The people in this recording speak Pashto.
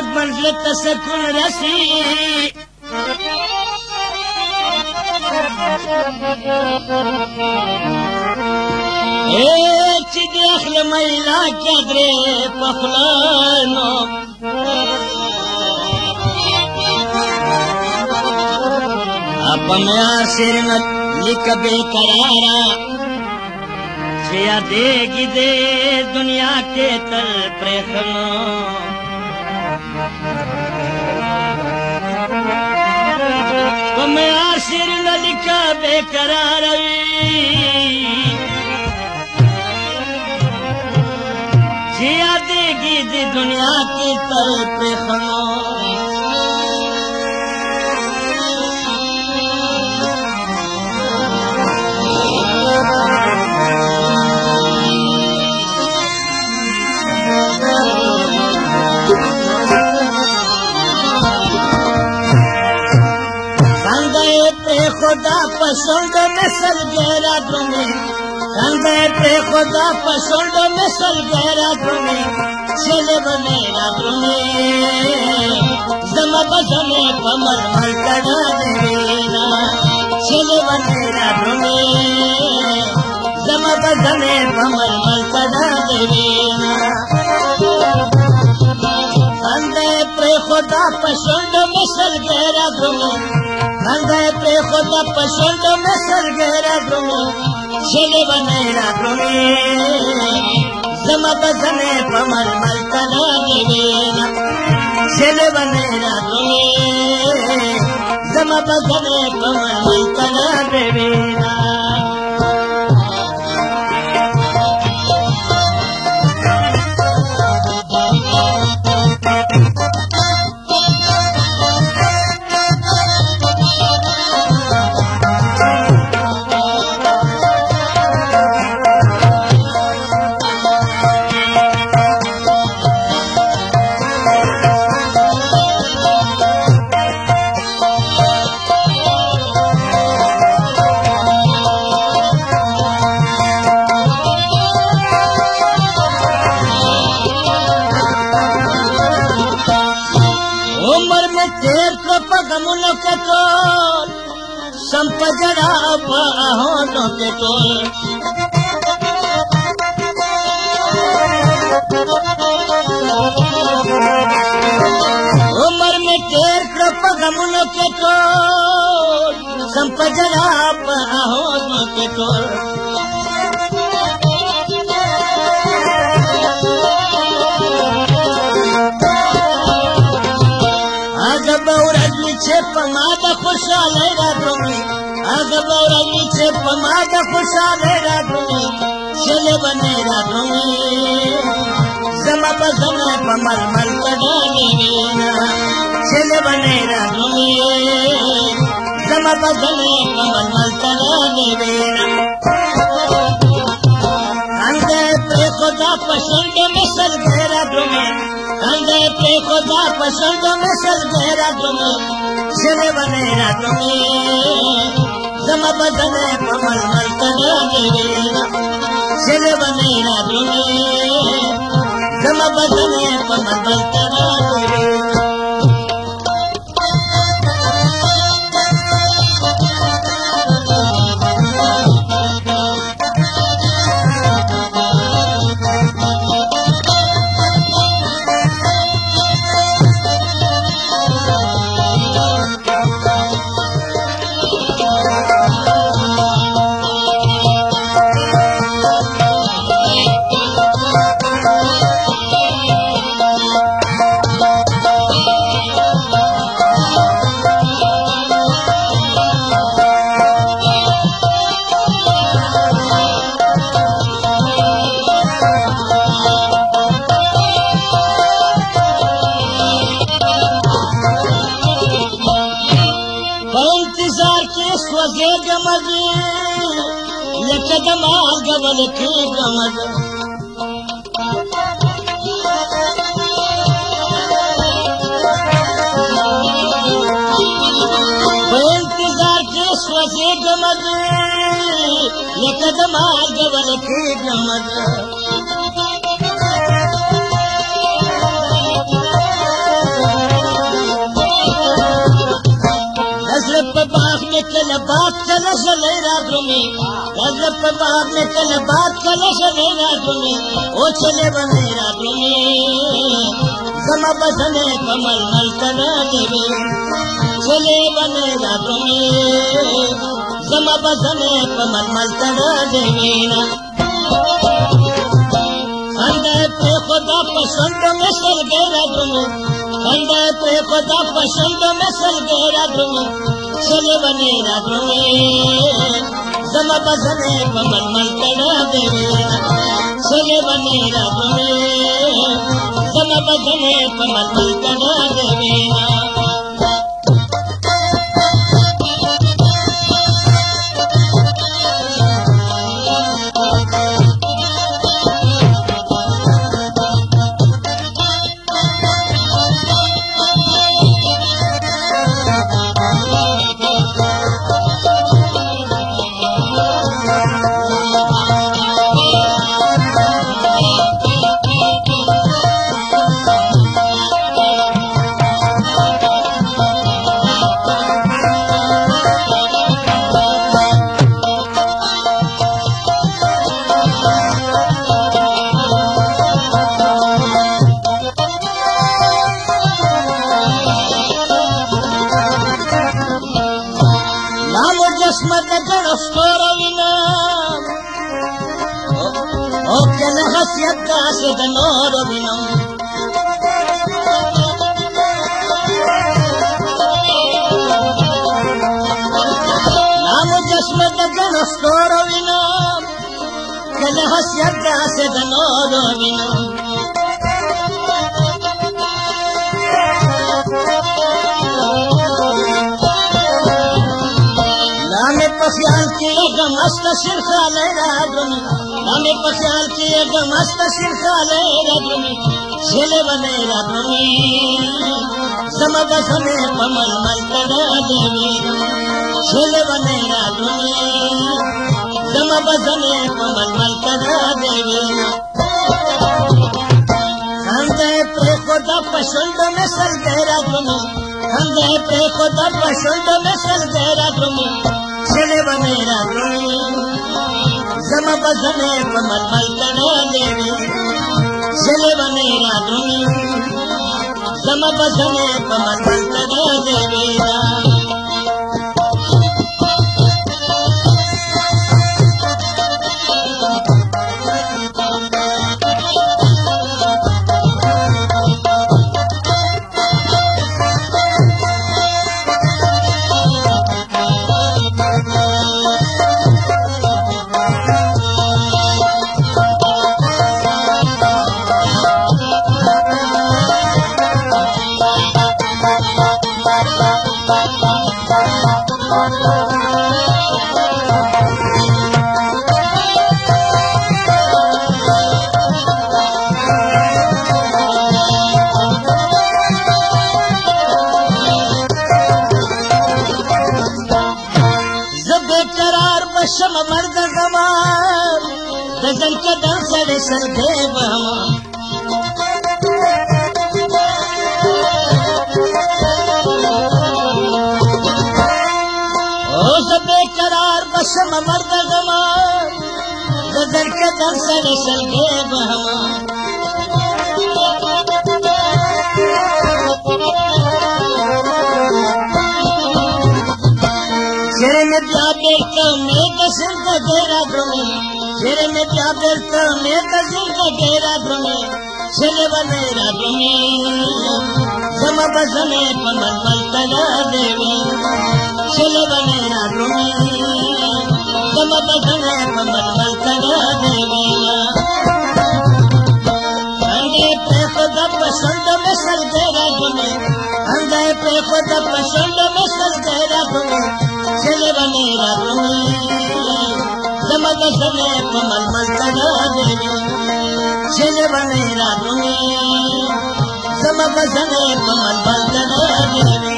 मौत मंजिल तसकुन रसी چې د اخل میلا کې درې پخلانو اپا میا سرنت لک بے قرارا چې یادېږي د دنیا کې تل پرېښنو په میا سرنت لک بے قرارا یادېږي د دنیا کې تل پرېښنو خدا پسند مثل گہرا تمہیں کندھے پہ خدا پسند مثل گہرا تمہیں چلے بمیرا تمہیں زما بزمے پمر مل کڑا دینا چلے بمیرا تمہیں زما بزمے پمر مل کڑا دینا کندھے پہ خدا پسند مثل گہرا تمہیں کندھے پہ خدا پسند مثل گہرا تمہیں چلے بمیرا تمہیں زما بزمے پمر مل کڑا دینا چلے بمیرا تمہیں زما بزمے پمر مل کڑا دینا गमुनो के तोल संपजड़ा बाहों के तोल उम्र में तेर कृप गमुनो के तोल संपजड़ा बाहों के तोल पमाद खुशाले रातों आग बौरा नीचे पमाद खुशाले रातों चले बने रातों जमा बजमा पमल मल कड़ा देना चले बने रातों जमा बजमा पमल मल कड़ा देना अंधे पे खुदा पसंद में सर घेरा तुम्हें अंधे पे खुदा पसंद में सर घेरा तुम्हें चले बनेरा तुम्हें जमा बदने पमल मल कड़ा देना चले बनेरा तुम्हें जमा बदने पमल मल कड़ा देना में कल बात चले चले रातों में गजब पे बाग में कल बात चले चले रातों में ओ चले बने रातों में समा बसने कमल मल करा देवे चले बने रातों में समा बसने कमल मल करा देवे ना अंदर पे खुदा पसंद में सर गए रातों में अंदर पे खुदा पसंद में सर गए रातों में चले बने रातों में समा बसने कमल मल करा देवे चले बने रातों में समा बसने कमल मल करा देवे मस्त सिरखाले राजुनी हमें पख्याल किए गो मस्त सिरखाले राजुनी चले बने राजुनी समझ सने कमल मल करा देवी चले बने राजुनी समझ सने कमल मल करा देवी हंदे पे खुदा पसंद में सर गए राजुनी हंदे पे खुदा पसंद में सर गए राजुनी चले बने राजुनी समा बसने कमल मल करा देवी चले बने राजुनी समा बसने कमल मल करा देवी शम मर्द गमार गजल के दल सड़े सर देव ओ सब बेकरार बशम मर्द गमार गजल के दल सड़े सर देव शेर में क्या देखता मैं कसिर का घेरा द्रुमे शेर में क्या देखता मैं कसिर का घेरा द्रुमे चले बने राजुनी समा बसने कमल मल करा देवी चले बने राजुनी समा बसने कमल मल करा देवी अंधे पे खुदा पसंद में सर गए राजुनी अंधे पे खुदा पसंद में सर गए राजुनी चले बने राजुनी समा बसने कमल मल करा देवी चले बने राजुनी समा बसने कमल मल करा देवी